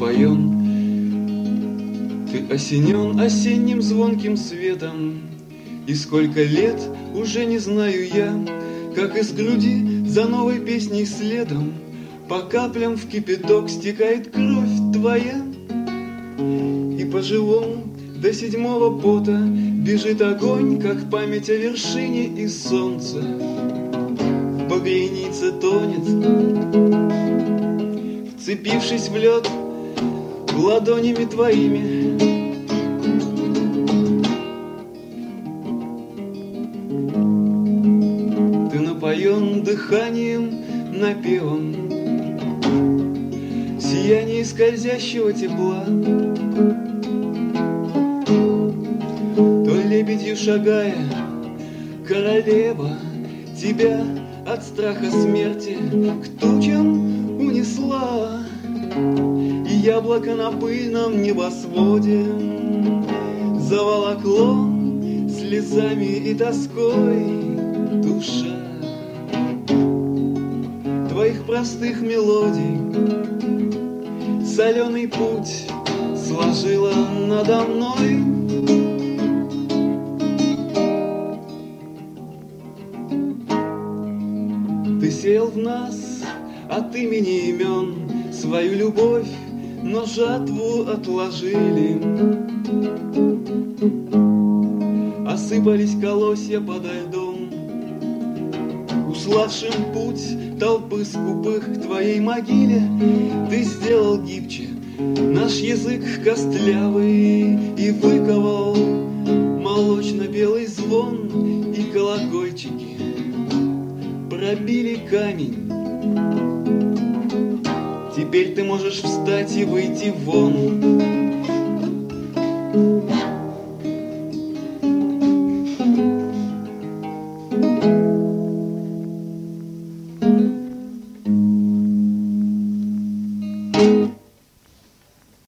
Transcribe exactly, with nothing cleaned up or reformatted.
напоен. Ты осенен осенним звонким светом, и сколько лет уже не знаю я, как из груди за новой песней следом по каплям в кипяток стекает кровь твоя. И по живому до седьмого пота бежит огонь, как память о вершине, и солнце в багрянице тонет, вцепившись в лед ладонями твоими. Ты напоен дыханием, напевом, сияние скользящего тепла. То лебедью шагая, королева тебя от страха смерти к тучам унесла. И яблоко на пыльном небосводе заволокло слезами и тоской душа твоих простых мелодий. Соленый путь сложила надо мной. Ты сеял в нас от имени имен свою любовь, но жатву отложили. Осыпались колосья подо льдом, уславшим путь толпы скупых к твоей могиле. Ты сделал гибче наш язык костлявый и выковал молочно-белый звон, и колокольчики пробили камень. Теперь ты можешь встать и выйти вон.